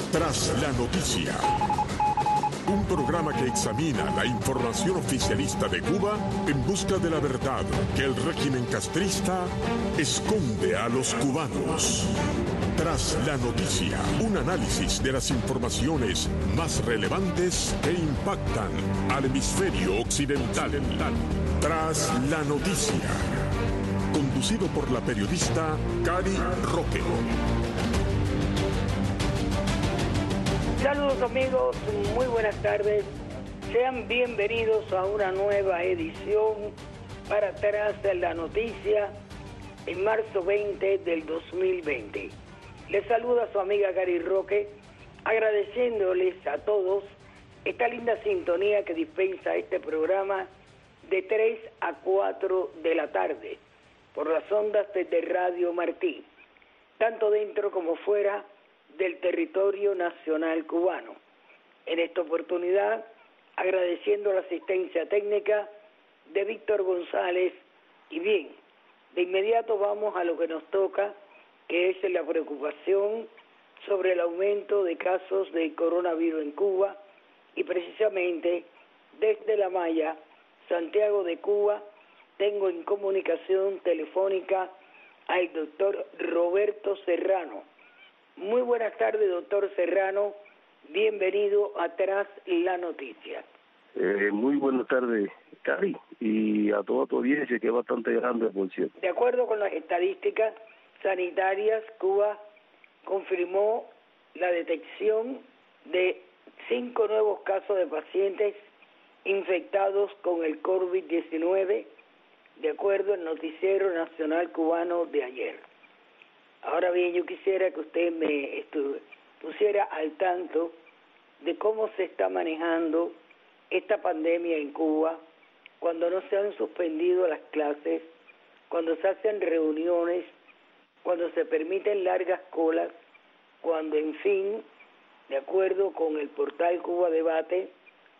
Tras la noticia. Un programa que examina la información oficialista de Cuba en busca de la verdad que el régimen castrista esconde a los cubanos. Tras la noticia, un análisis de las informaciones más relevantes que impactan al hemisferio occidental. Tras la noticia. Conducido por la periodista Cari Roque. Saludos amigos, muy buenas tardes. Sean bienvenidos a una nueva edición para Tras de la Noticia en marzo 20 del 2020. Les saluda su amiga Cari Roque, agradeciéndoles a todos esta linda sintonía que dispensa este programa de 3 a 4 de la tarde por las ondas de Radio Martí, tanto dentro como fuera del territorio nacional cubano. En esta oportunidad, agradeciendo la asistencia técnica de Víctor González. Y bien, de inmediato vamos a lo que nos toca, que es la preocupación sobre el aumento de casos de coronavirus en Cuba, y precisamente desde La Maya, Santiago de Cuba, tengo en comunicación telefónica al doctor Roberto Serrano. Muy buenas tardes, doctor Serrano. Bienvenido a Tras la Noticia. Muy buenas tardes, Cari, y a toda tu audiencia, que es bastante grande, por cierto. De acuerdo con las estadísticas sanitarias, Cuba confirmó la detección de 5 nuevos casos de pacientes infectados con el COVID-19, de acuerdo al Noticiero Nacional Cubano de ayer. Ahora bien, yo quisiera que usted me pusiera al tanto de cómo se está manejando esta pandemia en Cuba, cuando no se han suspendido las clases, cuando se hacen reuniones, cuando se permiten largas colas, cuando, en fin, de acuerdo con el portal Cuba Debate,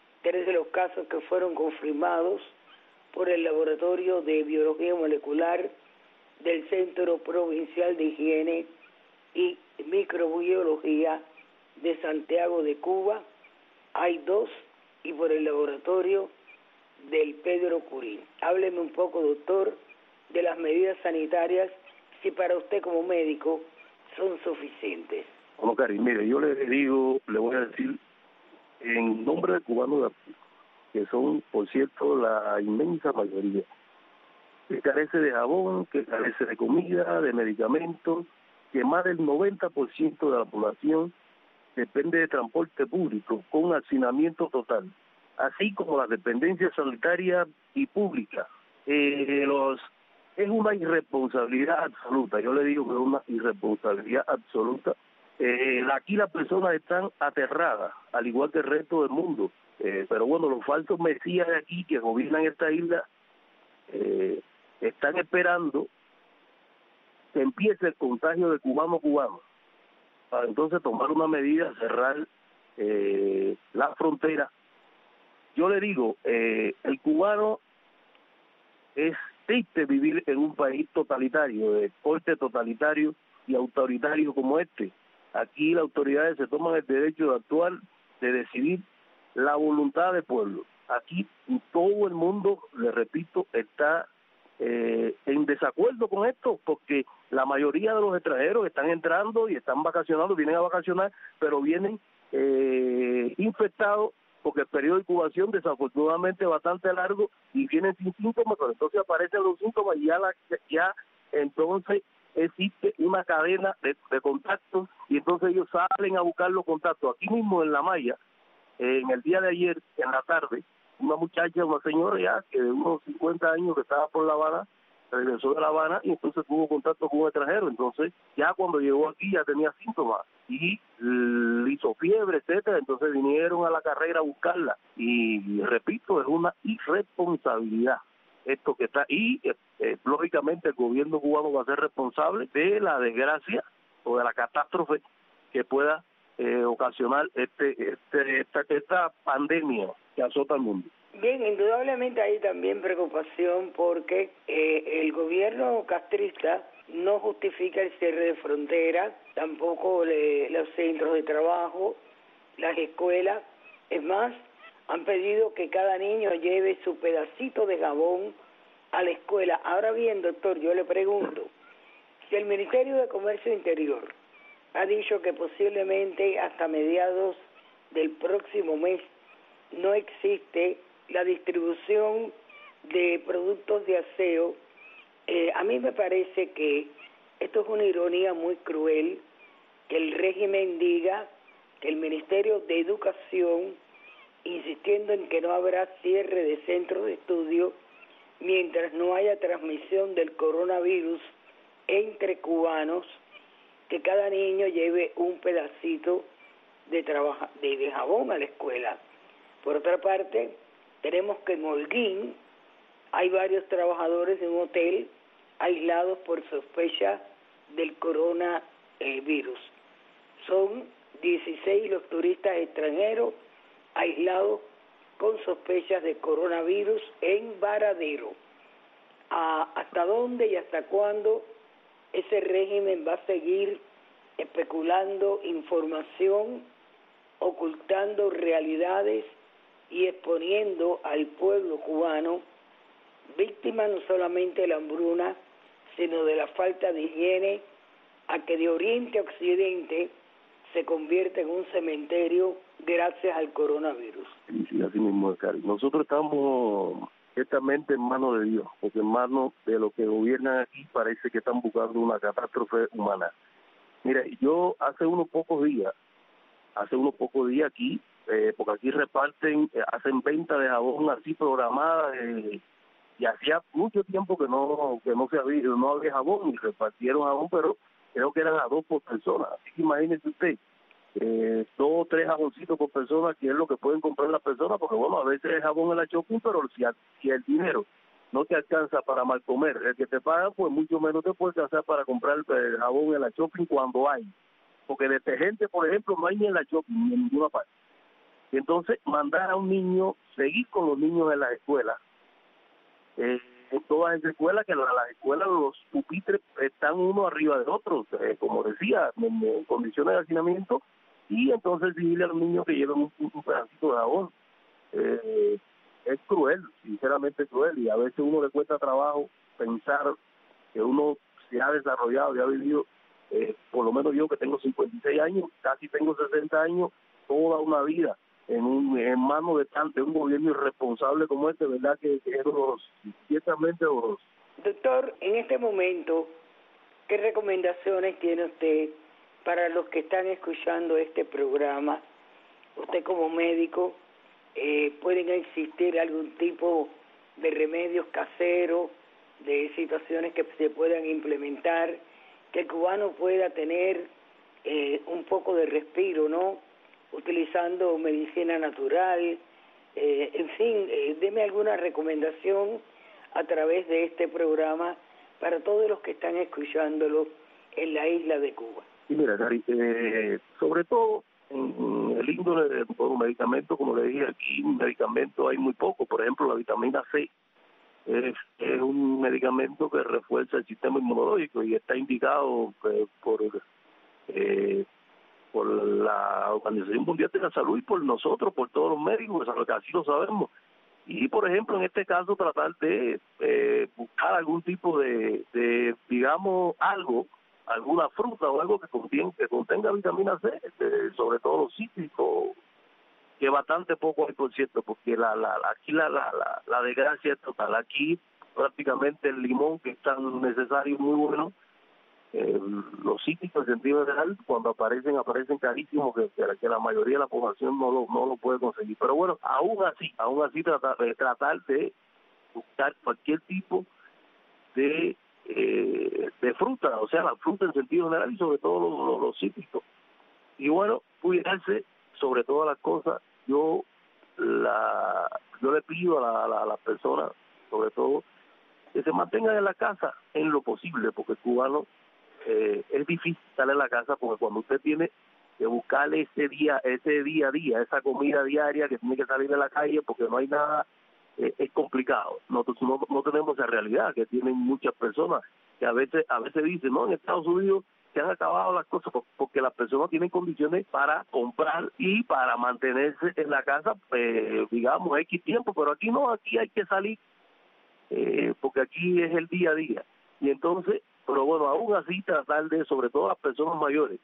3 de los casos que fueron confirmados por el Laboratorio de Biología Molecular del Centro Provincial de Higiene y Microbiología de Santiago de Cuba, hay 2, y por el laboratorio del Pedro Curí. Hábleme un poco, doctor, de las medidas sanitarias, si para usted como médico son suficientes. Bueno, Cari, mire, yo le voy a decir en nombre de cubanos de aquí, que son, por cierto, la inmensa mayoría, que carece de jabón, que carece de comida, de medicamentos, que más del 90% de la población depende de transporte público, con hacinamiento total, así como las dependencias sanitarias y públicas. Es una irresponsabilidad absoluta, yo le digo que es una irresponsabilidad absoluta. Aquí las personas están aterradas, al igual que el resto del mundo, pero bueno, los falsos mesías de aquí que gobiernan esta isla están esperando que empiece el contagio de cubano para entonces tomar una medida, cerrar la frontera. Yo le digo, el cubano es triste vivir en un país totalitario, de corte totalitario y autoritario como este. Aquí las autoridades se toman el derecho de actuar, de decidir la voluntad del pueblo. Aquí todo el mundo, le repito, está en desacuerdo con esto, porque la mayoría de los extranjeros están entrando y están vacacionando, vienen a vacacionar, pero vienen infectados, porque el periodo de incubación desafortunadamente es bastante largo y vienen sin síntomas, pero entonces aparecen los síntomas y ya entonces existe una cadena de contactos, y entonces ellos salen a buscar los contactos. Aquí mismo en La Maya, en el día de ayer, en la tarde, una señora ya que de unos 50 años que estaba por La Habana, regresó de La Habana y entonces tuvo contacto con un extranjero. Entonces ya cuando llegó aquí ya tenía síntomas y le hizo fiebre, etcétera. Entonces vinieron a la carrera a buscarla, y repito, es una irresponsabilidad esto que está, y lógicamente el gobierno cubano va a ser responsable de la desgracia o de la catástrofe que pueda ocasionar esta pandemia que azota al mundo. Bien, indudablemente hay también preocupación porque el gobierno castrista no justifica el cierre de fronteras, tampoco los centros de trabajo, las escuelas. Es más, han pedido que cada niño lleve su pedacito de jabón a la escuela. Ahora bien, doctor, yo le pregunto, si el Ministerio de Comercio Interior ha dicho que posiblemente hasta mediados del próximo mes no existe la distribución de productos de aseo, a mí me parece que esto es una ironía muy cruel, que el régimen diga que el Ministerio de Educación, insistiendo en que no habrá cierre de centros de estudio mientras no haya transmisión del coronavirus entre cubanos, que cada niño lleve un pedacito de jabón a la escuela. Por otra parte, tenemos que en Holguín hay varios trabajadores de un hotel aislados por sospecha del coronavirus. Son 16 los turistas extranjeros aislados con sospechas de coronavirus en Varadero. ¿Hasta dónde y hasta cuándo ese régimen va a seguir especulando información, ocultando realidades y exponiendo al pueblo cubano, víctima no solamente de la hambruna, sino de la falta de higiene, a que de oriente a occidente se convierte en un cementerio gracias al coronavirus? Sí, así mismo, Cari. Nosotros estamos ciertamente en manos de Dios, porque en manos de los que gobiernan aquí parece que están buscando una catástrofe humana. Mira, yo hace unos pocos días aquí, porque aquí reparten, hacen venta de jabón así programada, y hacía mucho tiempo que no había jabón, y repartieron jabón, pero creo que eran a 2 por persona. Así que imagínese usted, 2 o 3 jaboncitos por persona, que es lo que pueden comprar las personas, porque bueno, a veces el jabón en la shopping, pero si el dinero no te alcanza para mal comer, el que te paga, pues mucho menos te puede alcanzar para comprar el jabón en la shopping cuando hay. Porque detergente, por ejemplo, no hay ni en la shopping, ni en ninguna parte. Y entonces, mandar a un niño, seguir con los niños en las escuelas, en todas esas escuelas, que las escuelas, los pupitres están uno arriba de otro, como decía, en condiciones de hacinamiento, y entonces decirle a los niños que lleven un pedacito de jabón. Es cruel, sinceramente cruel, y a veces uno le cuesta trabajo pensar que uno se ha desarrollado y ha vivido, por lo menos yo que tengo 56 años, casi tengo 60 años, toda una vida en manos de un gobierno irresponsable como este, ¿verdad? Que es doloroso, ciertamente doloroso. Doctor, en este momento, ¿qué recomendaciones tiene usted para los que están escuchando este programa? Usted como médico, ¿pueden existir algún tipo de remedios caseros, de situaciones que se puedan implementar, que el cubano pueda tener un poco de respiro, ¿no? Utilizando medicina natural, en fin, deme alguna recomendación a través de este programa para todos los que están escuchándolo en la isla de Cuba. Y mira, Cari, sobre todo en el índole de los medicamentos, como le dije, aquí medicamentos hay muy poco. Por ejemplo, la vitamina C es un medicamento que refuerza el sistema inmunológico y está indicado por la Organización Mundial de la Salud y por nosotros, por todos los médicos, que así lo sabemos. Y, por ejemplo, en este caso, tratar de buscar algún tipo de digamos, alguna fruta o algo que contenga vitamina C, sobre todo los cítricos, que bastante poco hay, por cierto, porque aquí la desgracia es total. Aquí prácticamente el limón, que es tan necesario y muy bueno, los cítricos en sentido general, cuando aparecen carísimos, que la mayoría de la población no lo puede conseguir. Pero bueno, aún así tratar de buscar cualquier tipo de fruta, o sea, la fruta en sentido general y sobre todo los cítricos. Y bueno, cuidarse sobre todas las cosas. Yo le pido a las personas, sobre todo, que se mantengan en la casa en lo posible, porque el cubano es difícil estar en la casa, porque cuando usted tiene que buscar ese día a día, esa comida diaria, que tiene que salir de la calle porque no hay nada, es complicado. Nosotros no tenemos esa realidad que tienen muchas personas que a veces dicen, no, en Estados Unidos se han acabado las cosas porque las personas tienen condiciones para comprar y para mantenerse en la casa, digamos, X tiempo, pero aquí no, aquí hay que salir, porque aquí es el día a día. Y entonces, pero bueno, aún así tratar de, sobre todo las personas mayores,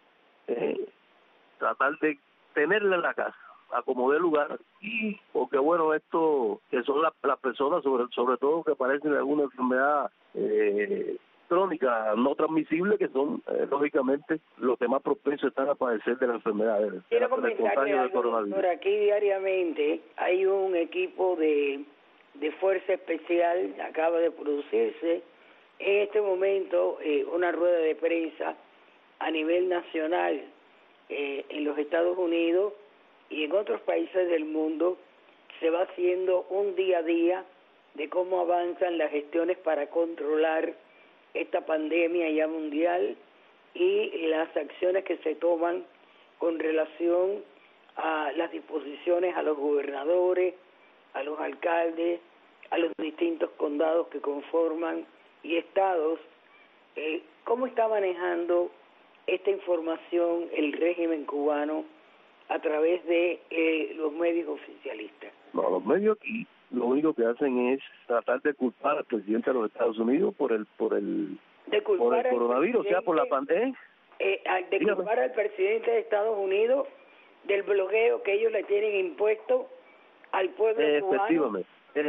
tratar de tenerla en la casa, a como dé lugar, y porque bueno, esto que son las personas sobre todo que padecen de alguna enfermedad crónica no transmisible, que son lógicamente los que más propensos están a padecer de la enfermedad Quiero comentarle algo, doctor. Aquí diariamente hay un equipo de fuerza especial, acaba de producirse en este momento una rueda de prensa a nivel nacional en los Estados Unidos y en otros países del mundo. Se va haciendo un día a día de cómo avanzan las gestiones para controlar esta pandemia ya mundial y las acciones que se toman con relación a las disposiciones a los gobernadores, a los alcaldes, a los distintos condados que conforman y estados. ¿Cómo está manejando esta información el régimen cubano a través de los medios oficialistas? No, los medios aquí lo único que hacen es tratar de culpar al presidente de los Estados Unidos por el coronavirus, o sea, por la pandemia. Culpar al presidente de Estados Unidos del bloqueo que ellos le tienen impuesto al pueblo cubano.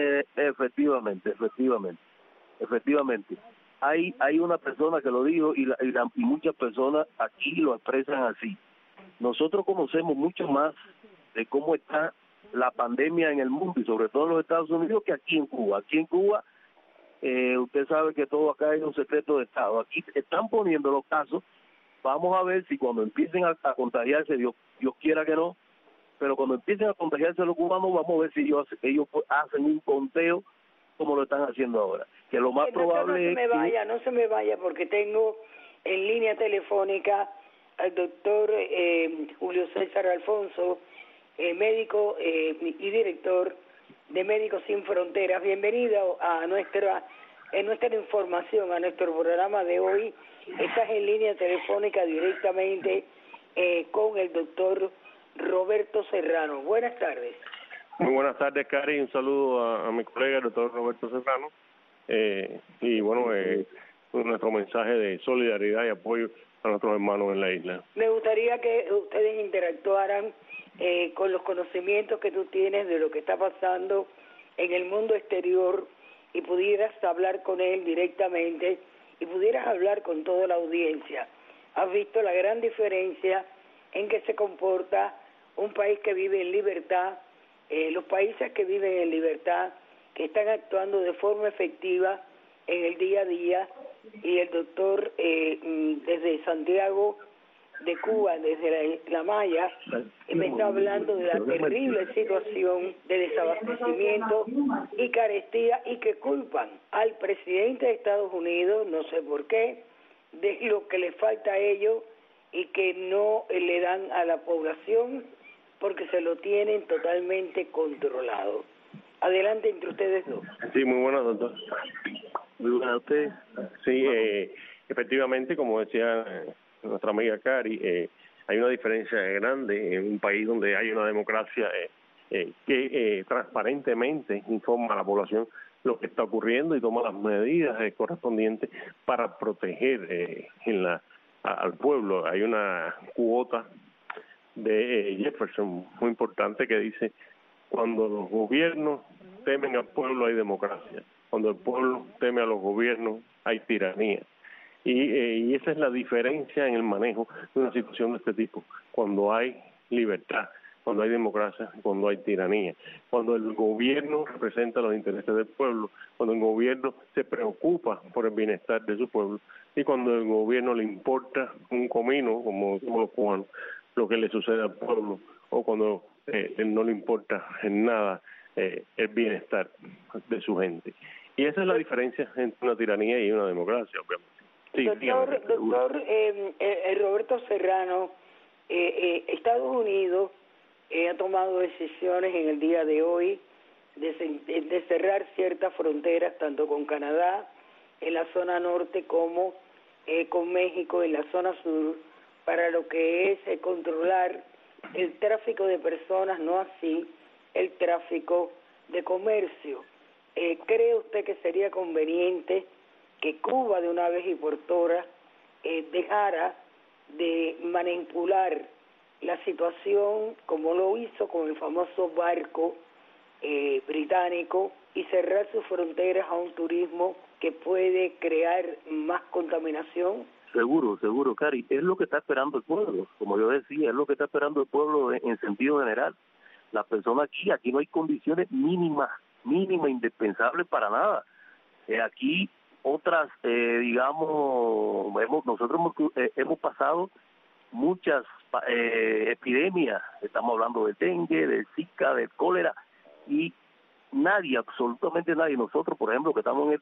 Efectivamente. Hay una persona que lo dijo y muchas personas aquí lo expresan así. Nosotros conocemos mucho más de cómo está la pandemia en el mundo y sobre todo en los Estados Unidos que aquí en Cuba. Aquí en Cuba, usted sabe que todo acá es un secreto de Estado. Aquí están poniendo los casos. Vamos a ver si cuando empiecen a contagiarse, Dios quiera que no, pero cuando empiecen a contagiarse los cubanos, vamos a ver si ellos hacen un conteo como lo están haciendo ahora. Que lo más probable no se me vaya, porque tengo en línea telefónica al doctor Julio César Alfonso, médico y director de Médicos Sin Fronteras. Bienvenido a nuestra información, a nuestro programa de hoy. Estás en línea telefónica directamente con el doctor Roberto Serrano. Buenas tardes. Muy buenas tardes, Cari. Un saludo a mi colega, el doctor Roberto Serrano. Y bueno, nuestro mensaje de solidaridad y apoyo a nuestros hermanos en la isla. Me gustaría que ustedes interactuaran con los conocimientos que tú tienes de lo que está pasando en el mundo exterior y pudieras hablar con él directamente y pudieras hablar con toda la audiencia. Has visto la gran diferencia en que se comporta un país que vive en libertad, los países que viven en libertad, que están actuando de forma efectiva en el día a día, y el doctor desde Santiago de Cuba, desde la Maya, me está hablando de la terrible situación de desabastecimiento y carestía, y que culpan al presidente de Estados Unidos, no sé por qué, de lo que le falta a ellos y que no le dan a la población porque se lo tienen totalmente controlado. Adelante entre ustedes dos. Sí, muy buenas, doctor. Muy buenas a ustedes. Sí, efectivamente, como decía nuestra amiga Cari, hay una diferencia grande en un país donde hay una democracia que transparentemente informa a la población lo que está ocurriendo y toma las medidas correspondientes para proteger al pueblo. Hay una cuota de Jefferson muy importante que dice: cuando los gobiernos temen al pueblo hay democracia, cuando el pueblo teme a los gobiernos hay tiranía. Y esa es la diferencia en el manejo de una situación de este tipo, cuando hay libertad, cuando hay democracia, cuando hay tiranía, cuando el gobierno representa los intereses del pueblo, cuando el gobierno se preocupa por el bienestar de su pueblo, y cuando el gobierno le importa un comino, como decimos los cubanos, lo que le sucede al pueblo, o cuando no le importa en nada el bienestar de su gente. Y esa es la diferencia entre una tiranía y una democracia, obviamente. Sí, doctor Roberto Serrano, Estados Unidos ha tomado decisiones en el día de hoy de cerrar ciertas fronteras, tanto con Canadá en la zona norte como con México en la zona sur, para lo que es controlar el tráfico de personas, no así el tráfico de comercio. ¿Cree usted que sería conveniente que Cuba de una vez y por todas dejara de manipular la situación como lo hizo con el famoso barco británico y cerrar sus fronteras a un turismo que puede crear más contaminación? Seguro, Cari, es lo que está esperando el pueblo, como yo decía, es lo que está esperando el pueblo en sentido general. Las personas aquí no hay condiciones mínimas, indispensables para nada. Aquí otras, nosotros hemos pasado muchas epidemias, estamos hablando de dengue, del Zika, del cólera, y nadie, absolutamente nadie, nosotros por ejemplo que estamos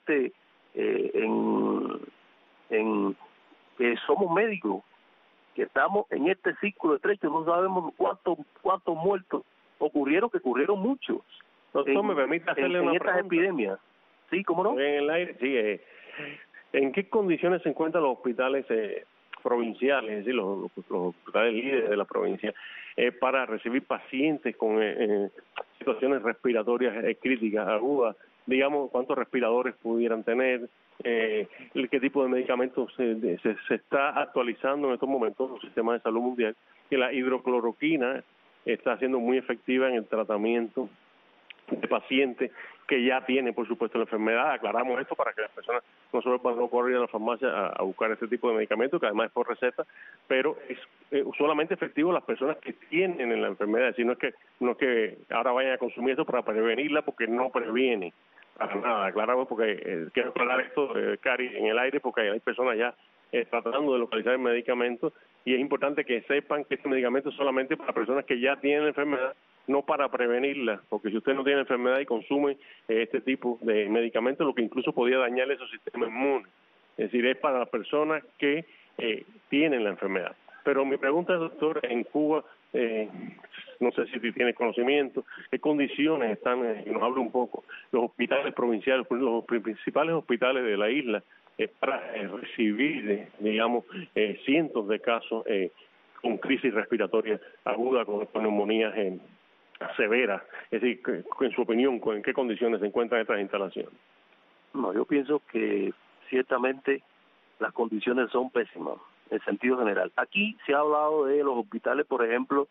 que somos médicos, que estamos en este círculo estrecho, no sabemos cuántos muertos ocurrieron muchos. Doctor, me permite hacerle una estas pregunta. Epidemias. Sí, ¿cómo no? En el aire, sí. ¿En qué condiciones se encuentran los hospitales provinciales, es decir, los hospitales líderes de la provincia, para recibir pacientes con situaciones respiratorias críticas, agudas? Digamos, ¿cuántos respiradores pudieran tener? ¿Qué tipo de medicamentos se está actualizando en estos momentos en el sistema de salud mundial? Que la hidrocloroquina está siendo muy efectiva en el tratamiento de pacientes que ya tienen, por supuesto, la enfermedad. Aclaramos esto para que las personas no solo van a correr a la farmacia a buscar este tipo de medicamentos, que además es por receta, pero es solamente efectivo las personas que tienen la enfermedad. Es decir, no es que ahora vayan a consumir esto para prevenirla, porque no previene para nada. Aclaramos porque quiero aclarar esto, Cari, en el aire, porque hay personas ya tratando de localizar el medicamento, y es importante que sepan que este medicamento es solamente para personas que ya tienen la enfermedad, no para prevenirla, porque si usted no tiene enfermedad y consume este tipo de medicamentos, lo que incluso podría dañarle su sistema inmune. Es decir, es para las personas que tienen la enfermedad. Pero mi pregunta es, doctor, en Cuba, no sé si tiene conocimiento, ¿qué condiciones están, nos hable un poco, los hospitales provinciales, los principales hospitales de la isla, para recibir, digamos, cientos de casos con crisis respiratoria aguda, con neumonías severas? Es decir, en su opinión, ¿en qué condiciones se encuentran estas instalaciones? No, yo pienso que ciertamente las condiciones son pésimas, en sentido general. Aquí se ha hablado de los hospitales, por ejemplo,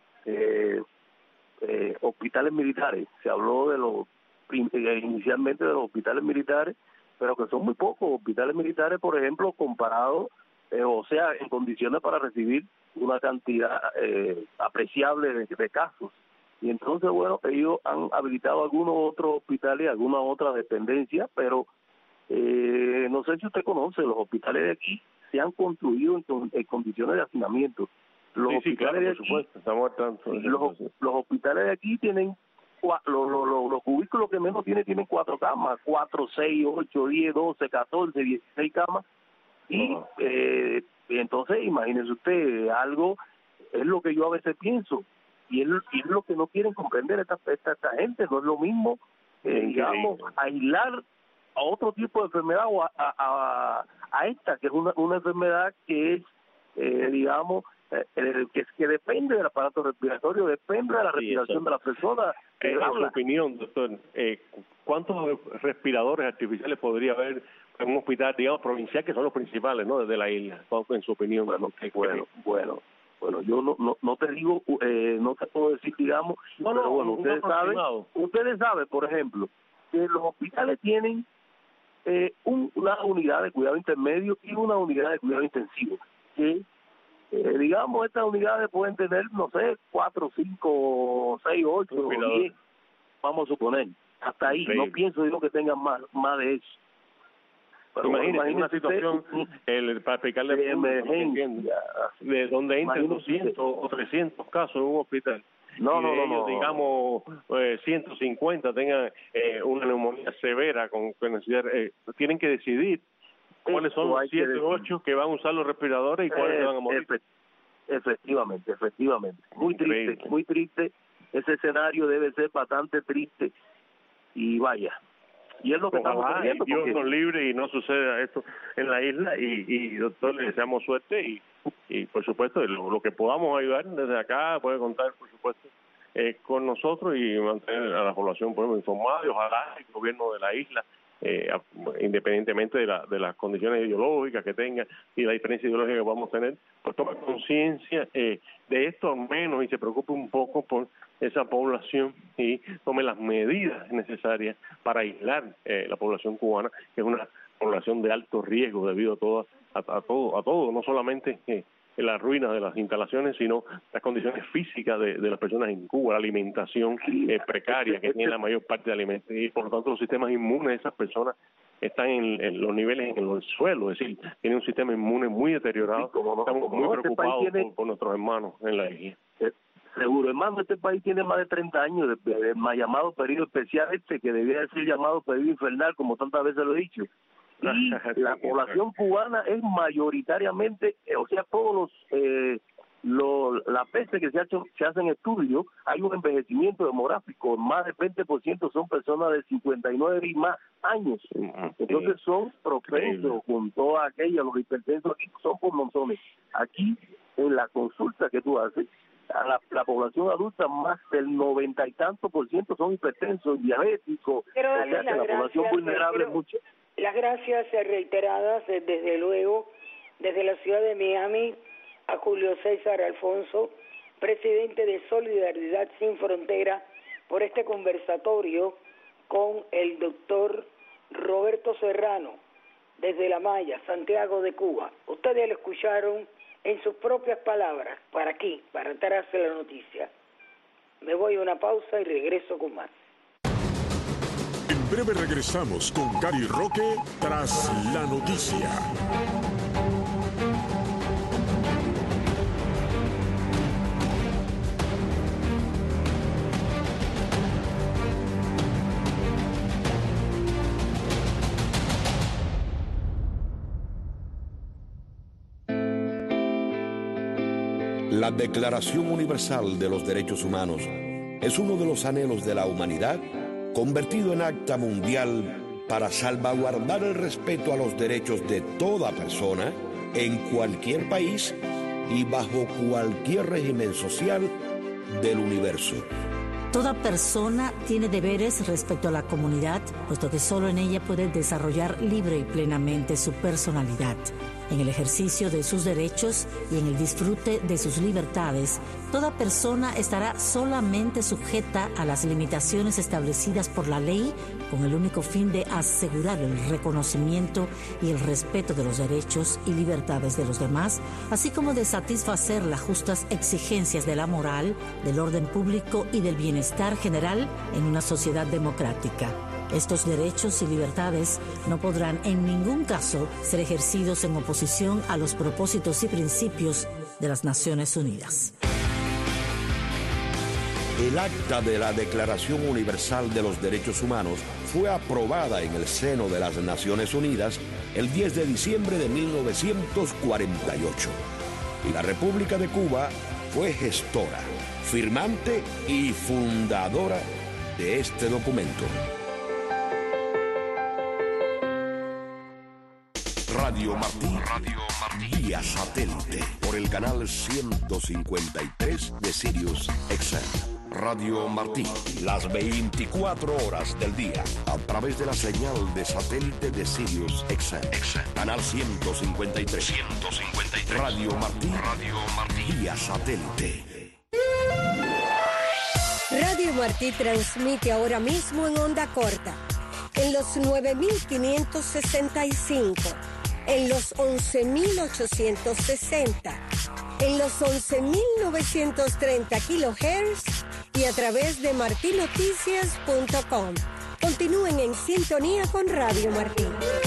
hospitales militares. Se habló de inicialmente de los hospitales militares, pero que son muy pocos hospitales militares, por ejemplo, comparados, en condiciones para recibir una cantidad apreciable de casos. Y entonces, bueno, ellos han habilitado algunos otros hospitales, algunas otras dependencias, pero no sé si usted conoce, los hospitales de aquí se han construido en condiciones de hacinamiento. Los hospitales de aquí, por supuesto, estamos al tanto. Los hospitales de aquí tienen los cubículos que menos tienen 4 camas, 4, 6, 8, 10, 12, 14, 16 camas. Y entonces, imagínese usted, algo es lo que yo a veces pienso, y es lo que no quieren comprender esta gente. No es lo mismo, digamos, aislar a otro tipo de enfermedad o a esta, que es una enfermedad que es, digamos, que depende del aparato respiratorio, depende de la respiración de la persona. En su opinión, doctor, ¿cuántos respiradores artificiales podría haber en un hospital, digamos, provincial, que son los principales, ¿no?, desde la isla? En su opinión. Bueno, yo no te digo, no te puedo decir, digamos, pero bueno, ustedes saben, por ejemplo, que los hospitales tienen una unidad de cuidado intermedio y una unidad de cuidado intensivo, que digamos, estas unidades pueden tener, no sé, 4, 5, 6, 8, 10, vamos a suponer, hasta ahí. No pienso yo que tengan más de eso. Pero imagínese una situación, para explicarle de emergencia, de donde entran 200 o 300 casos en un hospital. No, digamos, 150 tengan una neumonía severa con necesidad, tienen que decidir cuáles son los 7 o 8 que van a usar los respiradores y cuáles se van a morir. Efectivamente. Muy triste. Ese escenario debe ser bastante triste. Y vaya, y es lo que estamos viendo. Dios nos libre y no suceda esto en la isla, y doctor, le deseamos suerte y por supuesto lo que podamos ayudar desde acá puede contar, por supuesto, con nosotros, y mantener a la población informada, y ojalá el gobierno de la isla, independientemente de las condiciones ideológicas que tenga y la diferencia ideológica que podamos tener, pues tome conciencia de esto al menos, y se preocupe un poco por esa población y tome las medidas necesarias para aislar la población cubana, que es una población de alto riesgo debido a todo, no solamente la ruina de las instalaciones, sino las condiciones físicas de las personas en Cuba, la alimentación precaria que tiene la mayor parte de alimentos, y por lo tanto los sistemas inmunes de esas personas están en los niveles en el suelo, es decir, tienen un sistema inmune muy deteriorado. Estamos muy preocupados por nuestros hermanos en la isla. Seguro, hermano, este país tiene más de 30 años de llamado periodo especial, que debía ser llamado periodo infernal, como tantas veces lo he dicho. Y la población cubana es mayoritariamente, o sea, todos las veces que se hacen estudios, hay un envejecimiento demográfico, más del 20% son personas de 59 y más años. Entonces son propensos, con todas aquellas, los hipertensos aquí son por montones. Aquí, en la consulta que tú haces, a la población adulta, más del 90 y tanto % son hipertensos, diabéticos, o sea que la población vulnerable es mucho. Las gracias reiteradas, desde luego, desde la ciudad de Miami, a Julio César Alfonso, presidente de Solidaridad Sin Frontera, por este conversatorio con el doctor Roberto Serrano, desde La Maya, Santiago de Cuba. Ustedes lo escucharon en sus propias palabras, para aquí, para traerse la noticia. Me voy a una pausa y regreso con más. En breve regresamos con Gary Roque tras la noticia. La Declaración Universal de los Derechos Humanos es uno de los anhelos de la humanidad, convertido en acta mundial para salvaguardar el respeto a los derechos de toda persona en cualquier país y bajo cualquier régimen social del universo. Toda persona tiene deberes respecto a la comunidad, puesto que solo en ella puede desarrollar libre y plenamente su personalidad. En el ejercicio de sus derechos y en el disfrute de sus libertades, toda persona estará solamente sujeta a las limitaciones establecidas por la ley, con el único fin de asegurar el reconocimiento y el respeto de los derechos y libertades de los demás, así como de satisfacer las justas exigencias de la moral, del orden público y del bienestar general en una sociedad democrática. Estos derechos y libertades no podrán en ningún caso ser ejercidos en oposición a los propósitos y principios de las Naciones Unidas. El acta de la Declaración Universal de los Derechos Humanos fue aprobada en el seno de las Naciones Unidas el 10 de diciembre de 1948. Y la República de Cuba fue gestora, firmante y fundadora de este documento. Radio Martí, vía satélite, por el canal 153 de Sirius XM. Radio Martí, las 24 horas del día, a través de la señal de satélite de Sirius XM. Canal 153. Radio Martí, vía satélite. Radio Martí transmite ahora mismo en onda corta, en los 9.565, en los 11.860, en los 11.930 kHz y a través de martinoticias.com. Continúen en sintonía con Radio Martí.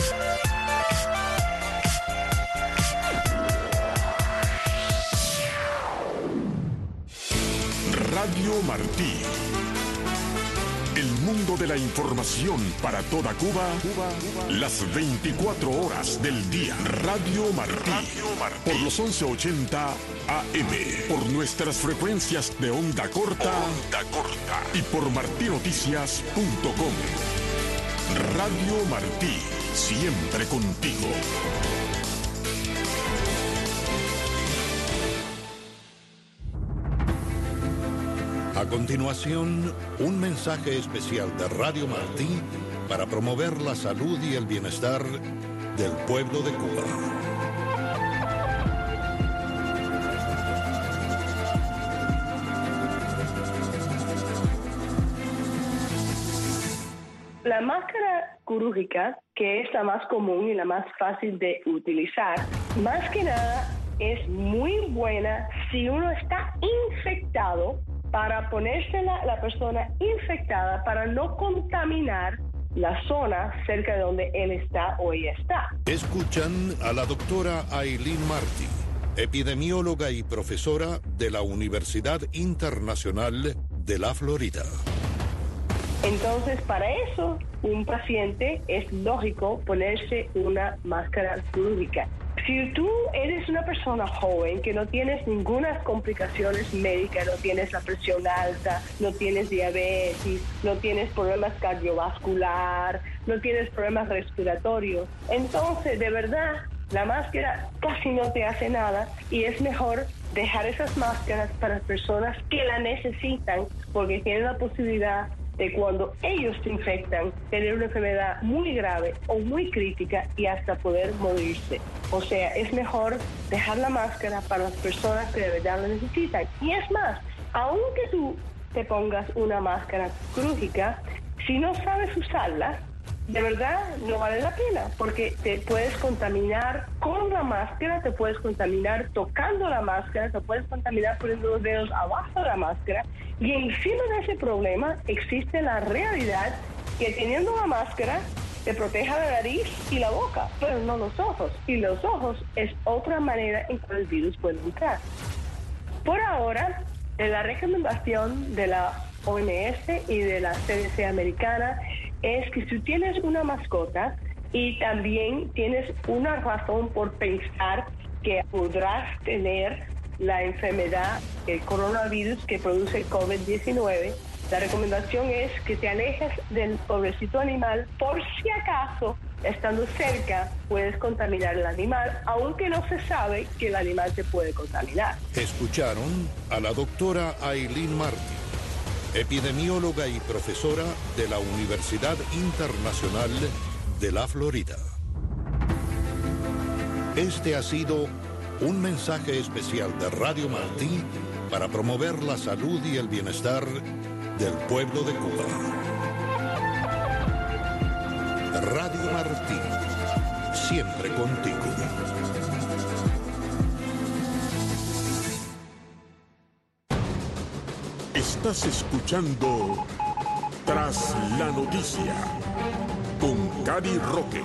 Radio Martí. El mundo de la información para toda Cuba, las 24 horas del día. Radio Martí, por los 1180 AM, por nuestras frecuencias de onda corta y por martinoticias.com. Radio Martí, siempre contigo. A continuación, un mensaje especial de Radio Martí para promover la salud y el bienestar del pueblo de Cuba. La máscara quirúrgica, que es la más común y la más fácil de utilizar, más que nada es muy buena si uno está infectado, para ponérsela la persona infectada para no contaminar la zona cerca de donde él está o ella está. Escuchan a la doctora Aileen Martí, epidemióloga y profesora de la Universidad Internacional de la Florida. Entonces, para eso, un paciente es lógico ponerse una máscara quirúrgica. Si tú eres una persona joven que no tienes ninguna complicaciones médicas, no tienes la presión alta, no tienes diabetes, no tienes problemas cardiovasculares, no tienes problemas respiratorios, entonces de verdad la máscara casi no te hace nada y es mejor dejar esas máscaras para personas que la necesitan porque tienen la posibilidad de cuando ellos se infectan, tener una enfermedad muy grave o muy crítica y hasta poder morirse. O sea, es mejor dejar la máscara para las personas que de verdad la necesitan. Y es más, aunque tú te pongas una máscara quirúrgica, si no sabes usarla, de verdad no vale la pena, porque te puedes contaminar con la máscara, te puedes contaminar tocando la máscara, te puedes contaminar poniendo los dedos abajo de la máscara, y encima de ese problema existe la realidad que teniendo la máscara te proteja la nariz y la boca, pero no los ojos, y los ojos es otra manera en que el virus puede entrar. Por ahora, la recomendación de la OMS y de la CDC americana es que si tienes una mascota y también tienes una razón por pensar que podrás tener la enfermedad, el coronavirus que produce COVID-19, la recomendación es que te alejes del pobrecito animal por si acaso, estando cerca, puedes contaminar el animal, aunque no se sabe que el animal te puede contaminar. Escucharon a la doctora Aileen Martí, epidemióloga y profesora de la Universidad Internacional de la Florida. Este ha sido un mensaje especial de Radio Martí para promover la salud y el bienestar del pueblo de Cuba. Radio Martí, siempre contigo. Estás escuchando Tras la Noticia con Cari Roque.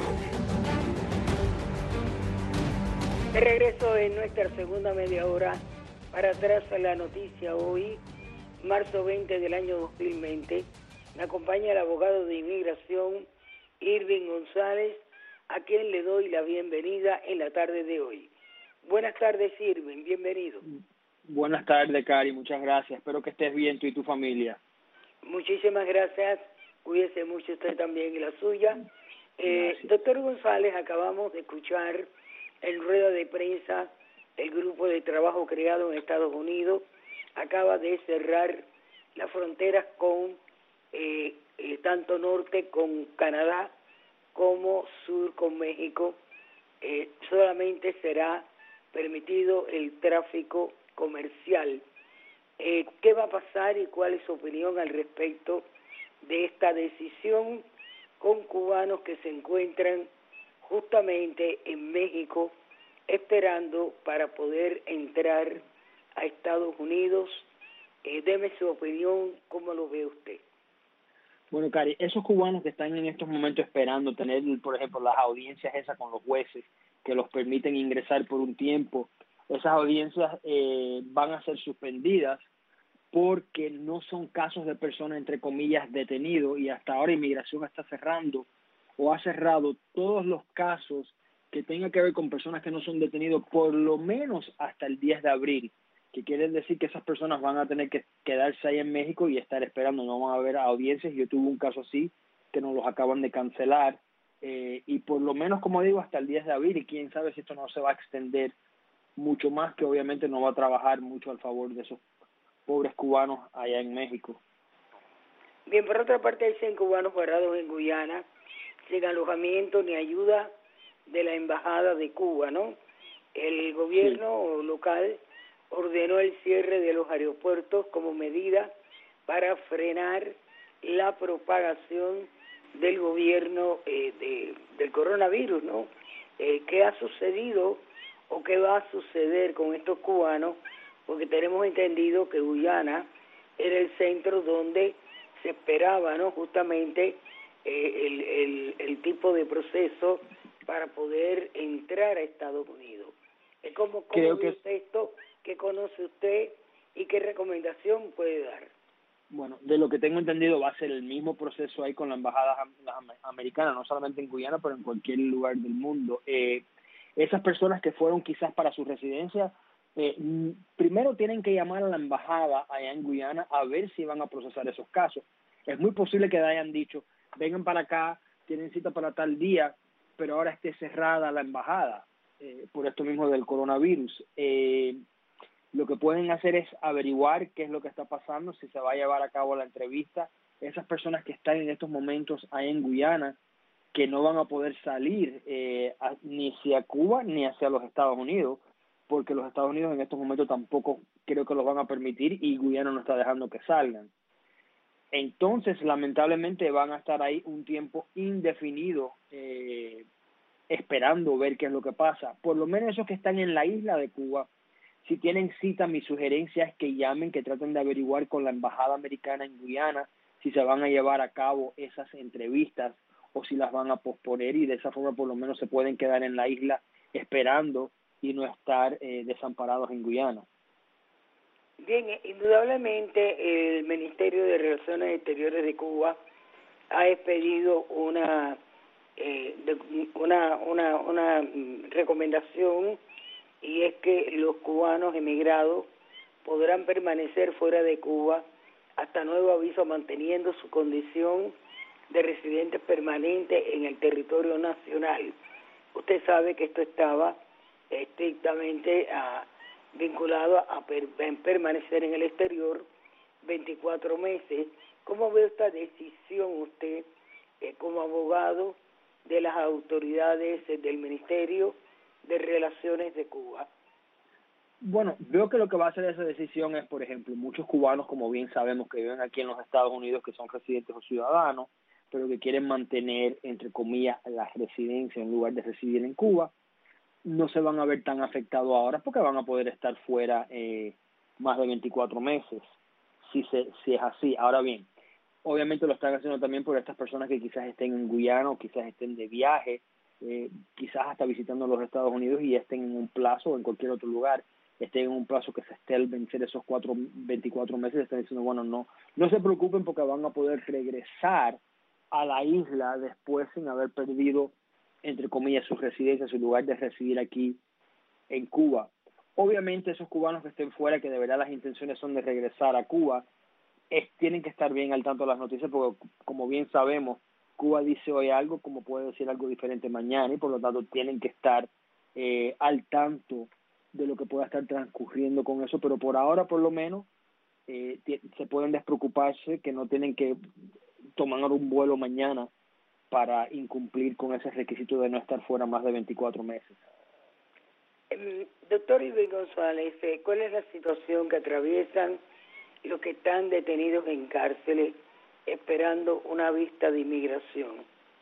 De regreso en nuestra segunda media hora para Tras la Noticia hoy, marzo 20 del año 2020. Me acompaña el abogado de inmigración Irving González, a quien le doy la bienvenida en la tarde de hoy. Buenas tardes, Irving, bienvenido. Buenas tardes, Cari, muchas gracias. Espero que estés bien tú y tu familia. Muchísimas gracias. Cuídese mucho usted también y la suya. Doctor González, acabamos de escuchar en rueda de prensa el grupo de trabajo creado en Estados Unidos acaba de cerrar las fronteras con tanto norte con Canadá como sur con México. Solamente será permitido el tráfico comercial. ¿Qué va a pasar y cuál es su opinión al respecto de esta decisión con cubanos que se encuentran justamente en México esperando para poder entrar a Estados Unidos? Deme su opinión, ¿cómo lo ve usted? Bueno, Cari, esos cubanos que están en estos momentos esperando tener, por ejemplo, las audiencias esas con los jueces que los permiten ingresar por un tiempo, esas audiencias van a ser suspendidas porque no son casos de personas, entre comillas, detenidos, y hasta ahora Inmigración está cerrando o ha cerrado todos los casos que tengan que ver con personas que no son detenidos por lo menos hasta el 10 de abril, que quiere decir que esas personas van a tener que quedarse ahí en México y estar esperando, no van a haber audiencias. Yo tuve un caso así que nos los acaban de cancelar, y por lo menos, como digo, hasta el 10 de abril, y quién sabe si esto no se va a extender mucho más, que obviamente no va a trabajar mucho al favor de esos pobres cubanos allá en México. Bien, por otra parte, hay 100 cubanos varados en Guyana, sin alojamiento ni ayuda de la Embajada de Cuba, ¿no? El gobierno local ordenó el cierre de los aeropuertos como medida para frenar la propagación del gobierno del coronavirus, ¿no? ¿Qué ha sucedido o qué va a suceder con estos cubanos? Porque tenemos entendido que Guyana era el centro donde se esperaba, ¿no? Justamente el tipo de proceso para poder entrar a Estados Unidos. ¿Cómo ve usted esto? ¿Qué conoce usted y qué recomendación puede dar? Bueno, de lo que tengo entendido va a ser el mismo proceso ahí con la embajada americana, no solamente en Guyana, pero en cualquier lugar del mundo. Esas personas que fueron quizás para su residencia, primero tienen que llamar a la embajada allá en Guyana a ver si van a procesar esos casos. Es muy posible que hayan dicho, vengan para acá, tienen cita para tal día, pero ahora esté cerrada la embajada por esto mismo del coronavirus. Lo que pueden hacer es averiguar qué es lo que está pasando, si se va a llevar a cabo la entrevista. Esas personas que están en estos momentos ahí en Guyana, que no van a poder salir ni hacia Cuba ni hacia los Estados Unidos, porque los Estados Unidos en estos momentos tampoco creo que los van a permitir y Guyana no está dejando que salgan. Entonces, lamentablemente, van a estar ahí un tiempo indefinido esperando ver qué es lo que pasa. Por lo menos esos que están en la isla de Cuba, si tienen cita, mi sugerencia es que llamen, que traten de averiguar con la embajada americana en Guyana si se van a llevar a cabo esas entrevistas o si las van a posponer, y de esa forma por lo menos se pueden quedar en la isla esperando y no estar desamparados en Guyana. Bien, indudablemente el Ministerio de Relaciones Exteriores de Cuba ha expedido una recomendación, y es que los cubanos emigrados podrán permanecer fuera de Cuba hasta nuevo aviso, manteniendo su condición de residentes permanentes en el territorio nacional. Usted sabe que esto estaba estrictamente vinculado a permanecer en el exterior 24 meses. ¿Cómo ve esta decisión usted como abogado de las autoridades del Ministerio de Relaciones de Cuba? Bueno, veo que lo que va a hacer esa decisión es, por ejemplo, muchos cubanos, como bien sabemos, que viven aquí en los Estados Unidos, que son residentes o ciudadanos, pero que quieren mantener, entre comillas, la residencia en lugar de residir en Cuba, no se van a ver tan afectados ahora porque van a poder estar fuera más de 24 meses, si es así. Ahora bien, obviamente lo están haciendo también por estas personas que quizás estén en Guyana o quizás estén de viaje, quizás hasta visitando los Estados Unidos y estén en un plazo, o en cualquier otro lugar, estén en un plazo que se esté al vencer esos 24 meses, están diciendo, bueno, no se preocupen porque van a poder regresar a la isla después sin haber perdido, entre comillas, su residencia, su lugar de residir aquí en Cuba. Obviamente esos cubanos que estén fuera, que de verdad las intenciones son de regresar a Cuba, tienen que estar bien al tanto de las noticias, porque como bien sabemos, Cuba dice hoy algo como puede decir algo diferente mañana, y por lo tanto tienen que estar al tanto de lo que pueda estar transcurriendo con eso, pero por ahora por lo menos se pueden despreocuparse, que no tienen que tomar un vuelo mañana para incumplir con ese requisito de no estar fuera más de 24 meses. Doctor Irving González, ¿cuál es la situación que atraviesan los que están detenidos en cárceles esperando una vista de inmigración?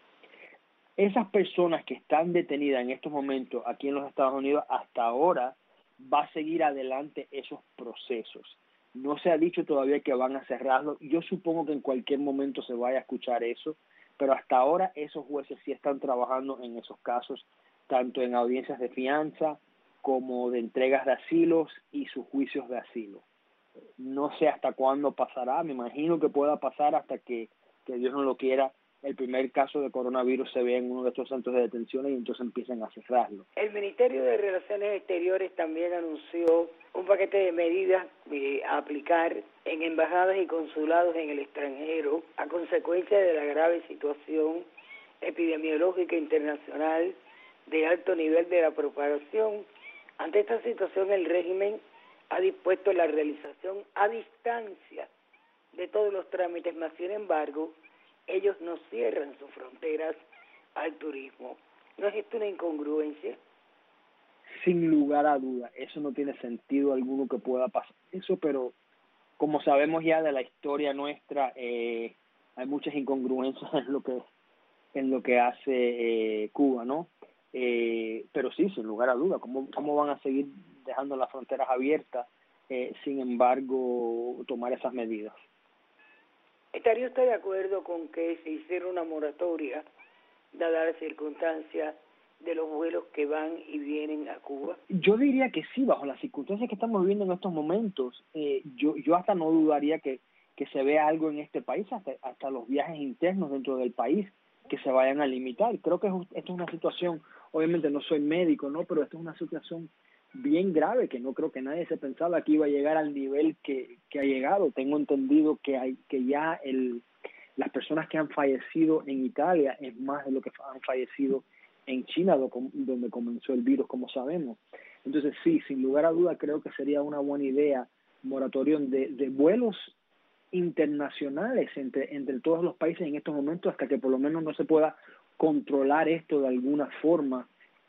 Esas personas que están detenidas en estos momentos aquí en los Estados Unidos, hasta ahora va a seguir adelante esos procesos. No se ha dicho todavía que van a cerrarlo. Yo supongo que en cualquier momento se vaya a escuchar eso, pero hasta ahora esos jueces sí están trabajando en esos casos, tanto en audiencias de fianza como de entregas de asilos y sus juicios de asilo. No sé hasta cuándo pasará, me imagino que pueda pasar hasta que Dios no lo quiera, el primer caso de coronavirus se vea en uno de estos centros de detención y entonces empiezan a cerrarlo. El Ministerio de Relaciones Exteriores también anunció un paquete de medidas a aplicar en embajadas y consulados en el extranjero a consecuencia de la grave situación epidemiológica internacional de alto nivel de la propagación. Ante esta situación, el régimen ha dispuesto la realización a distancia de todos los trámites, mas sin embargo, ellos no cierran sus fronteras al turismo. ¿No es esto una incongruencia? Sin lugar a duda, eso no tiene sentido alguno que pueda pasar eso, pero como sabemos ya de la historia nuestra, hay muchas incongruencias en lo que hace Cuba, ¿no? Pero sí, sin lugar a duda, ¿cómo van a seguir dejando las fronteras abiertas, sin embargo, tomar esas medidas? ¿Estaría usted de acuerdo con que se hiciera una moratoria, dada las circunstancias de los vuelos que van y vienen a Cuba? Yo diría que sí, bajo las circunstancias que estamos viviendo en estos momentos. Yo hasta no dudaría que se vea algo en este país, hasta los viajes internos dentro del país, que se vayan a limitar. Creo que esto es una situación, obviamente no soy médico, ¿no? Pero esto es una situación bien grave, que no creo que nadie se pensaba que iba a llegar al nivel que ha llegado. Tengo entendido que ya las personas que han fallecido en Italia es más de lo que han fallecido en China, donde comenzó el virus, como sabemos. Entonces sí, sin lugar a duda creo que sería una buena idea moratorio de vuelos internacionales entre todos los países en estos momentos, hasta que por lo menos no se pueda controlar esto de alguna forma,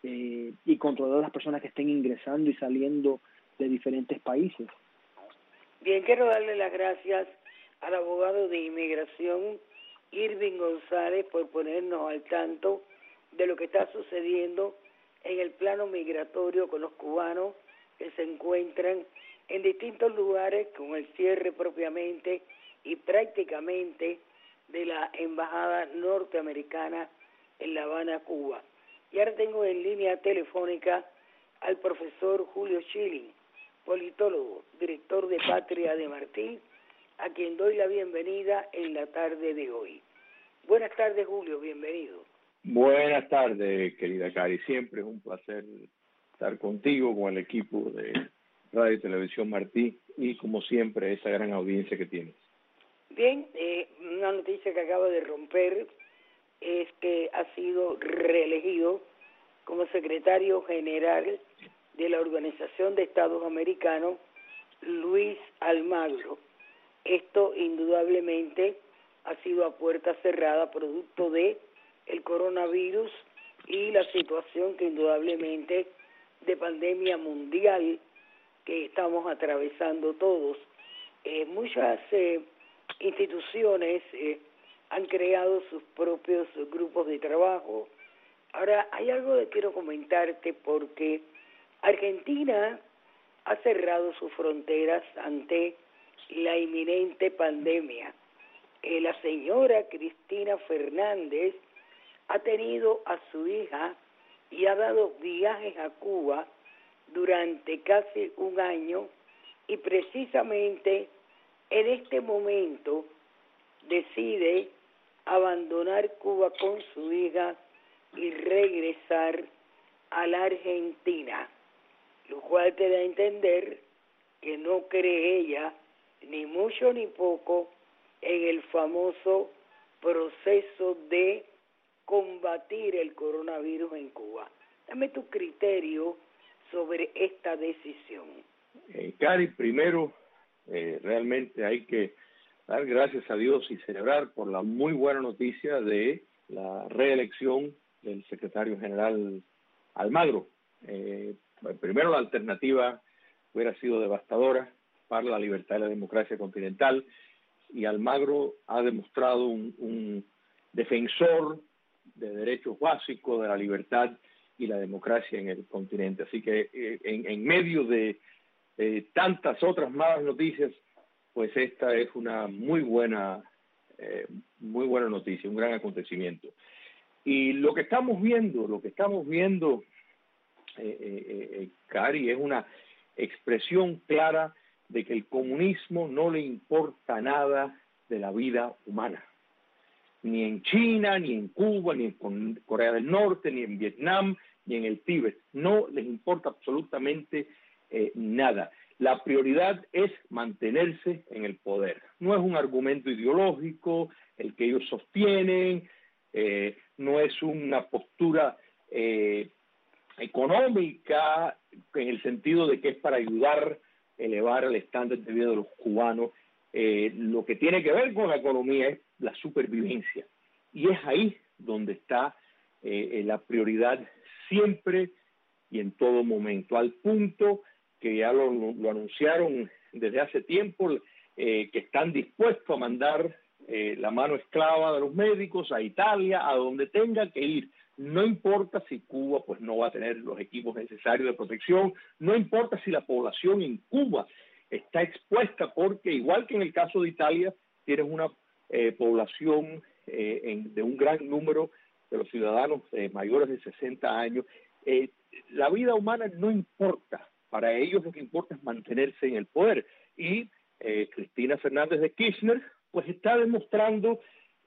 y controlar a las personas que estén ingresando y saliendo de diferentes países. Bien, quiero darle las gracias al abogado de inmigración Irving González por ponernos al tanto de lo que está sucediendo en el plano migratorio con los cubanos que se encuentran en distintos lugares, con el cierre propiamente y prácticamente de la embajada norteamericana en La Habana, Cuba. Y ahora tengo en línea telefónica al profesor Julio Schilling, politólogo, director de Patria de Martí, a quien doy la bienvenida en la tarde de hoy. Buenas tardes, Julio, bienvenido. Buenas tardes, querida Cari. Siempre es un placer estar contigo, con el equipo de Radio y Televisión Martí y, como siempre, esa gran audiencia que tienes. Bien, una noticia que acaba de romper es que ha sido reelegido como secretario general de la Organización de Estados Americanos Luis Almagro. Esto indudablemente ha sido a puerta cerrada, producto de el coronavirus y la situación que indudablemente de pandemia mundial que estamos atravesando todos. Muchas instituciones han creado sus propios grupos de trabajo. Ahora, hay algo que quiero comentarte, porque Argentina ha cerrado sus fronteras ante la inminente pandemia. La señora Cristina Fernández ha tenido a su hija y ha dado viajes a Cuba durante casi un año, y precisamente en este momento decide abandonar Cuba con su hija y regresar a la Argentina, lo cual te da a entender que no cree ella ni mucho ni poco en el famoso proceso de combatir el coronavirus en Cuba. Dame tu criterio sobre esta decisión. Cari, primero, realmente hay que dar gracias a Dios y celebrar por la muy buena noticia de la reelección del secretario general Almagro. Primero, la alternativa hubiera sido devastadora para la libertad y la democracia continental, y Almagro ha demostrado un defensor de derechos básicos, de la libertad y la democracia en el continente. Así que en medio de tantas otras malas noticias, pues esta es una muy buena noticia, un gran acontecimiento. Y lo que estamos viendo, Cari, es una expresión clara de que el comunismo no le importa nada de la vida humana. ni en China, ni en Cuba, ni en Corea del Norte, ni en Vietnam, ni en el Tíbet. No les importa absolutamente nada. La prioridad es mantenerse en el poder. No es un argumento ideológico el que ellos sostienen, no es una postura económica en el sentido de que es para ayudar a elevar el estándar de vida de los cubanos. Lo que tiene que ver con la economía es la supervivencia. Y es ahí donde está la prioridad siempre y en todo momento, al punto que ya lo anunciaron desde hace tiempo, que están dispuestos a mandar la mano esclava de los médicos a Italia, a donde tenga que ir. No importa si Cuba pues no va a tener los equipos necesarios de protección, no importa si la población en Cuba está expuesta, porque igual que en el caso de Italia, tienes una población de un gran número de los ciudadanos mayores de 60 años. La vida humana no importa. Para ellos lo que importa es mantenerse en el poder. Y Cristina Fernández de Kirchner pues está demostrando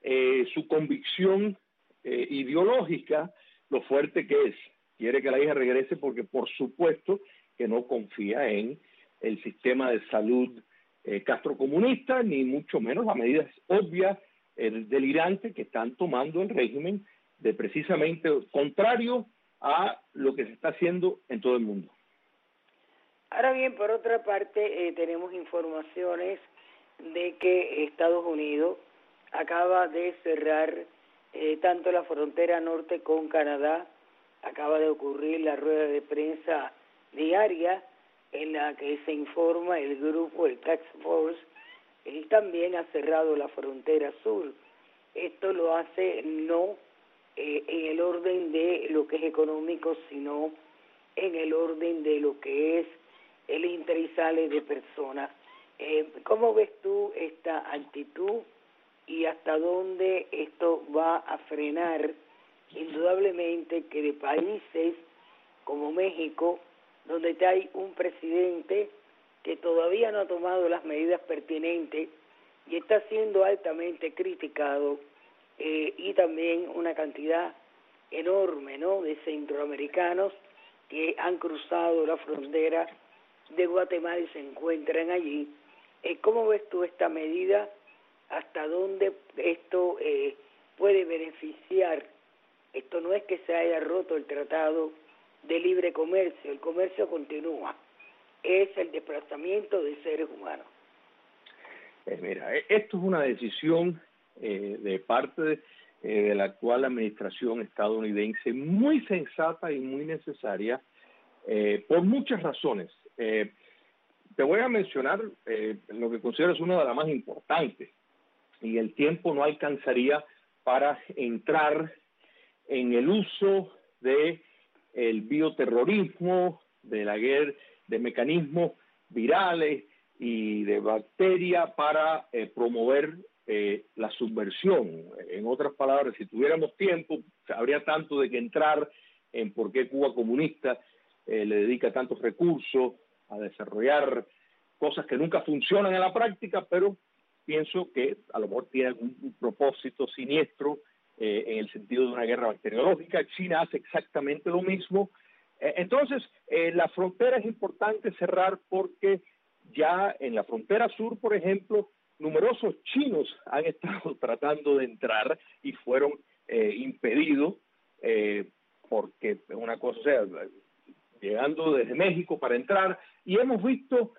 su convicción ideológica, lo fuerte que es. Quiere que la hija regrese porque por supuesto que no confía en el sistema de salud castrocomunista, ni mucho menos las medidas obvias, delirantes que están tomando el régimen, de precisamente contrario a lo que se está haciendo en todo el mundo. Ahora bien, por otra parte, tenemos informaciones de que Estados Unidos acaba de cerrar tanto la frontera norte con Canadá. Acaba de ocurrir la rueda de prensa diaria en la que se informa el grupo, el Task Force. Él también ha cerrado la frontera sur. Esto lo hace no en el orden de lo que es económico, sino en el orden de lo que es el entra y sale de personas. ¿Cómo ves tú esta actitud y hasta dónde esto va a frenar? Indudablemente que de países como México, donde hay un presidente que todavía no ha tomado las medidas pertinentes y está siendo altamente criticado, y también una cantidad enorme, ¿no?, de centroamericanos que han cruzado la frontera de Guatemala y se encuentran allí. ¿Cómo ves tú esta medida? ¿Hasta dónde esto puede beneficiar? Esto no es que se haya roto el tratado de libre comercio, el comercio continúa, es el desplazamiento de seres humanos. Mira, esto es una decisión de parte de la actual administración estadounidense muy sensata y muy necesaria por muchas razones. Te voy a mencionar lo que considero es una de las más importantes, y el tiempo no alcanzaría para entrar en el uso de el bioterrorismo, de la guerra, de mecanismos virales y de bacterias para promover la subversión. En otras palabras, si tuviéramos tiempo, habría tanto de que entrar en por qué Cuba comunista le dedica tantos recursos a desarrollar cosas que nunca funcionan en la práctica, pero pienso que a lo mejor tiene algún propósito siniestro en el sentido de una guerra bacteriológica. China hace exactamente lo mismo. Entonces, la frontera es importante cerrar porque ya en la frontera sur, por ejemplo, numerosos chinos han estado tratando de entrar y fueron impedidos porque una cosa, o sea, llegando desde México para entrar, y hemos visto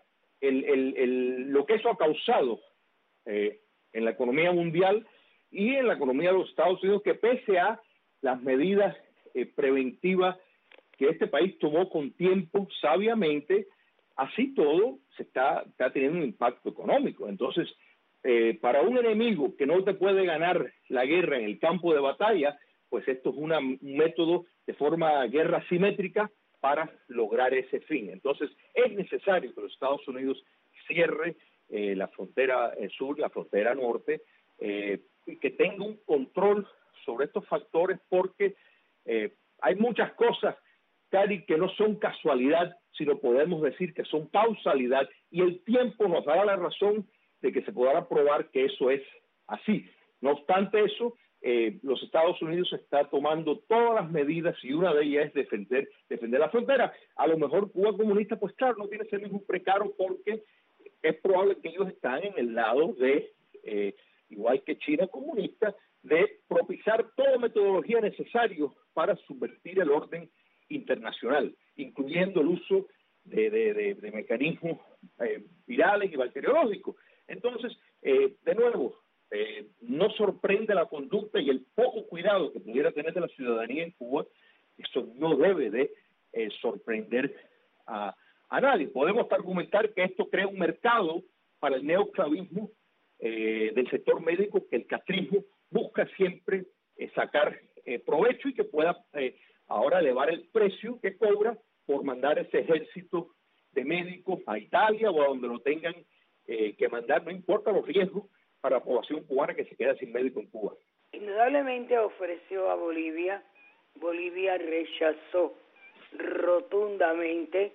lo que eso ha causado en la economía mundial y en la economía de los Estados Unidos, que pese a las medidas preventivas que este país tomó con tiempo, sabiamente, así todo se está teniendo un impacto económico. Entonces, para un enemigo que no te puede ganar la guerra en el campo de batalla, pues esto es un método de forma guerra asimétrica para lograr ese fin. Entonces, es necesario que los Estados Unidos cierre la frontera sur, la frontera norte, y que tenga un control sobre estos factores, porque hay muchas cosas, Cari, que no son casualidad, sino podemos decir que son causalidad, y el tiempo nos dará la razón de que se podrá probar que eso es así. No obstante eso, los Estados Unidos está tomando todas las medidas y una de ellas es defender la frontera. A lo mejor Cuba comunista, pues claro, no tiene ese mismo precaro porque es probable que ellos están en el lado de, igual que China comunista, de propiciar toda metodología necesaria para subvertir el orden internacional, incluyendo el uso de mecanismos virales y bacteriológicos. Entonces, de nuevo, no sorprende la conducta y el poco cuidado que pudiera tener de la ciudadanía en Cuba. Eso no debe de sorprender a nadie. Podemos argumentar que esto crea un mercado para el neoesclavismo del sector médico, que el castrismo busca siempre sacar provecho y que pueda ahora elevar el precio que cobra por mandar ese ejército de médicos a Italia o a donde lo tengan que mandar, no importa los riesgos para la población cubana que se queda sin médico en Cuba. Indudablemente ofreció a Bolivia. Bolivia rechazó rotundamente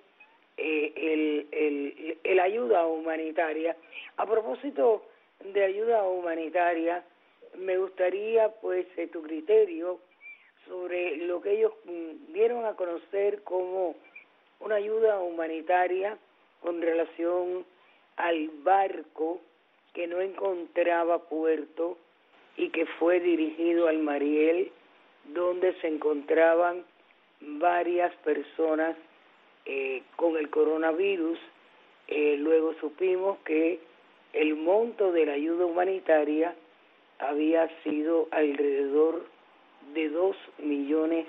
el ayuda humanitaria. A propósito de ayuda humanitaria, me gustaría pues tu criterio sobre lo que ellos dieron a conocer como una ayuda humanitaria con relación al barco que no encontraba puerto y que fue dirigido al Mariel, donde se encontraban varias personas con el coronavirus. Luego supimos que el monto de la ayuda humanitaria había sido alrededor de $2 millones.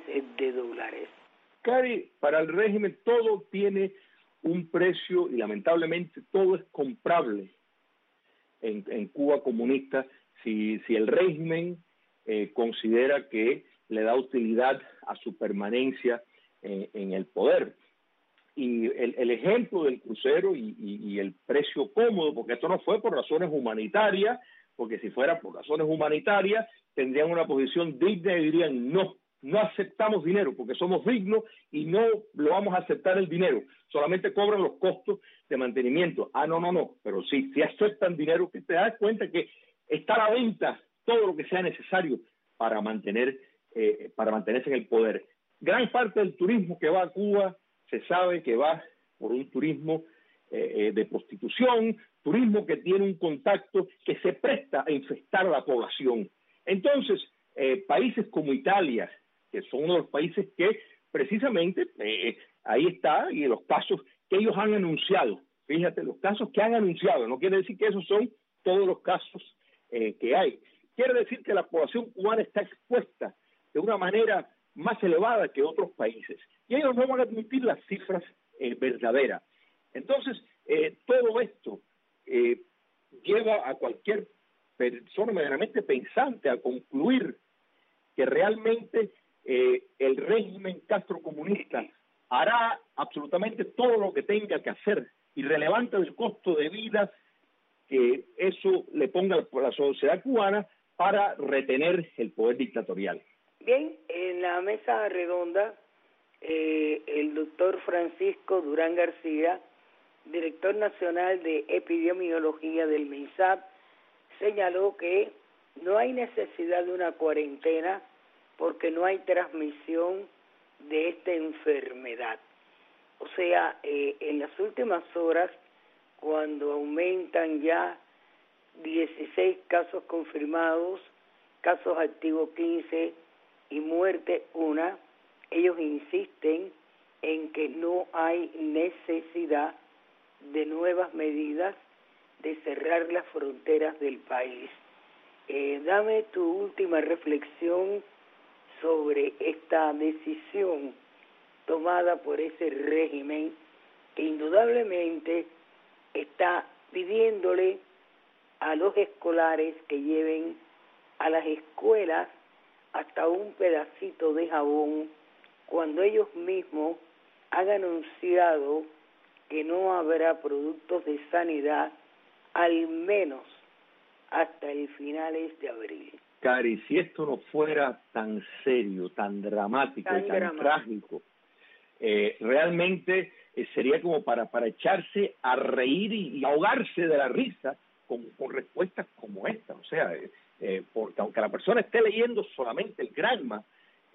Cari, para el régimen todo tiene un precio y lamentablemente todo es comprable en Cuba comunista si el régimen considera que le da utilidad a su permanencia en el poder. Y el ejemplo del crucero y el precio cómodo, porque esto no fue por razones humanitarias, porque si fuera por razones humanitarias tendrían una posición digna y dirían no aceptamos dinero porque somos dignos y no lo vamos a aceptar el dinero, solamente cobran los costos de mantenimiento. No, pero sí aceptan dinero, que te das cuenta que está a la venta todo lo que sea necesario para mantenerse en el poder. Gran parte del turismo que va a Cuba se sabe que va por un turismo de prostitución, turismo que tiene un contacto que se presta a infestar a la población. Entonces, países como Italia, que son uno de los países que precisamente ahí está, y los casos que ellos han anunciado, fíjate, los casos que han anunciado, no quiere decir que esos son todos los casos que hay. Quiere decir que la población cubana está expuesta de una manera más elevada que otros países. Y ellos no van a admitir las cifras verdaderas. Entonces, todo esto lleva a cualquier persona medianamente pensante a concluir que realmente el régimen castrocomunista hará absolutamente todo lo que tenga que hacer, irrelevante del costo de vida que eso le ponga a la sociedad cubana para retener el poder dictatorial. Bien, en la mesa redonda, el doctor Francisco Durán García, director nacional de epidemiología del MINSAP, señaló que no hay necesidad de una cuarentena porque no hay transmisión de esta enfermedad. O sea, en las últimas horas, cuando aumentan ya 16 casos confirmados, casos activos 15 y muerte 1, ellos insisten en que no hay necesidad de nuevas medidas de cerrar las fronteras del país. Dame tu última reflexión sobre esta decisión tomada por ese régimen que indudablemente está pidiéndole a los escolares que lleven a las escuelas hasta un pedacito de jabón cuando ellos mismos han anunciado que no habrá productos de sanidad al menos hasta el finales de abril. Cari, si esto no fuera tan serio, tan dramático y tan trágico, realmente sería como para echarse a reír y ahogarse de la risa con respuestas como esta. O sea, porque aunque la persona esté leyendo solamente el Granma,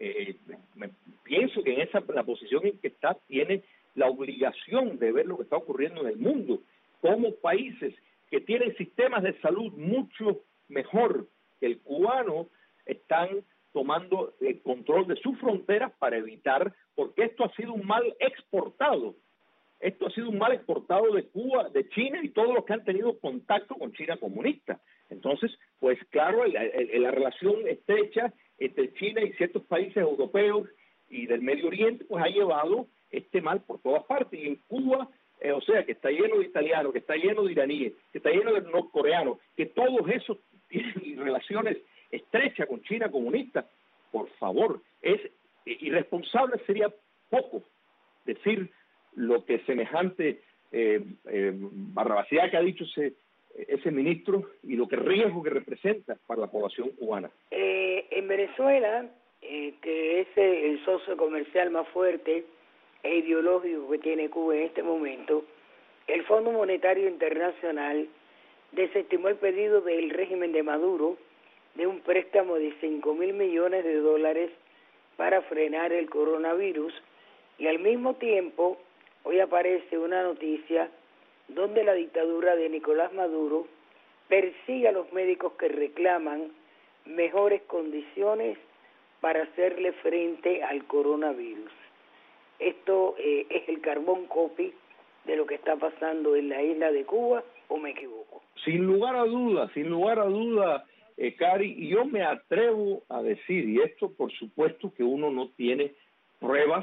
pienso que en la posición en que está, tiene la obligación de ver lo que está ocurriendo en el mundo, como países que tienen sistemas de salud mucho mejor que el cubano están tomando el control de sus fronteras para evitar, porque esto ha sido un mal exportado. Esto ha sido un mal exportado de Cuba, de China y todos los que han tenido contacto con China comunista. Entonces, pues claro, la relación estrecha entre China y ciertos países europeos y del Medio Oriente, pues ha llevado este mal por todas partes. Y en Cuba, o sea, que está lleno de italianos, que está lleno de iraníes, que está lleno de norcoreanos, que todos esos tienen relaciones estrechas con China comunista. Por favor, es irresponsable, sería poco decir lo que semejante barrabasidad que ha dicho ese ministro y lo que riesgo que representa para la población cubana. En Venezuela, que es el socio comercial más fuerte e ideológico que tiene Cuba en este momento, el Fondo Monetario Internacional desestimó el pedido del régimen de Maduro de un préstamo de $5.000 millones para frenar el coronavirus, y al mismo tiempo hoy aparece una noticia donde la dictadura de Nicolás Maduro persigue a los médicos que reclaman mejores condiciones para hacerle frente al coronavirus. Esto es el carbón copy de lo que está pasando en la isla de Cuba, ¿o me equivoco? Sin lugar a duda, Cari, y yo me atrevo a decir, y esto por supuesto que uno no tiene pruebas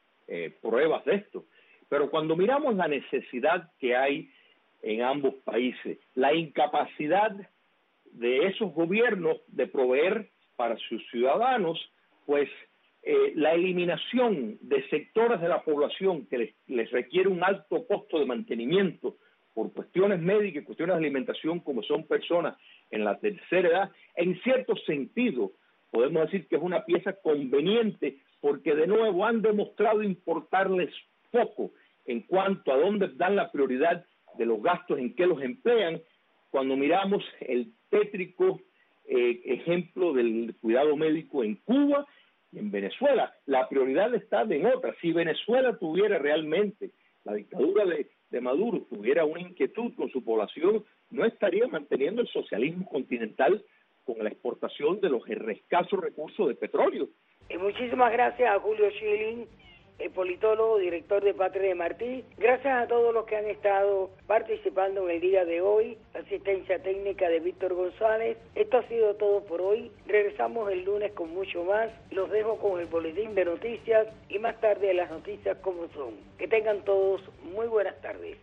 de esto, pero cuando miramos la necesidad que hay en ambos países, la incapacidad de esos gobiernos de proveer para sus ciudadanos, pues la eliminación de sectores de la población que les requiere un alto costo de mantenimiento por cuestiones médicas y cuestiones de alimentación, como son personas en la tercera edad, en cierto sentido podemos decir que es una pieza conveniente, porque de nuevo han demostrado importarles poco en cuanto a dónde dan la prioridad de los gastos, en qué los emplean. Cuando miramos el tétrico ejemplo del cuidado médico en Cuba y en Venezuela, la prioridad está en otra. Si Venezuela tuviera realmente, la dictadura de Maduro tuviera una inquietud con su población, no estaría manteniendo el socialismo continental con la exportación de los escasos recursos de petróleo. Muchísimas gracias a Julio Schilling, el politólogo, director de Patria de Martí. Gracias a todos los que han estado participando en el día de hoy. Asistencia técnica de Víctor González. Esto ha sido todo por hoy. Regresamos el lunes con mucho más. Los dejo con el boletín de noticias y más tarde las noticias como son. Que tengan todos muy buenas tardes.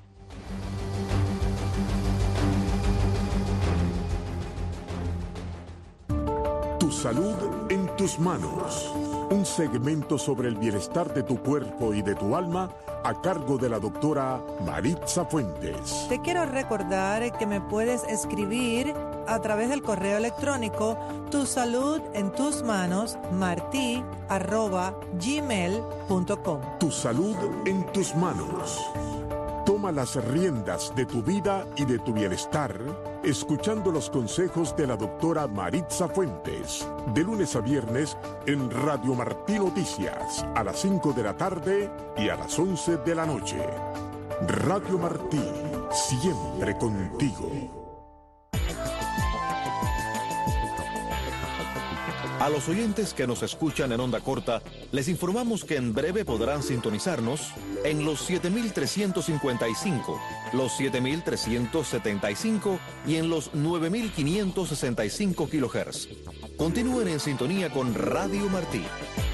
Tu salud en tus manos. Un segmento sobre el bienestar de tu cuerpo y de tu alma a cargo de la doctora Maritza Fuentes. Te quiero recordar que me puedes escribir a través del correo electrónico tusalud@gmail.com. Tu salud en tus manos. Toma las riendas de tu vida y de tu bienestar, escuchando los consejos de la doctora Maritza Fuentes, de lunes a viernes en Radio Martí Noticias, a las 5 de la tarde y a las 11 de la noche. Radio Martí, siempre contigo. A los oyentes que nos escuchan en onda corta, les informamos que en breve podrán sintonizarnos en los 7.355, los 7.375 y en los 9.565 kHz. Continúen en sintonía con Radio Martí.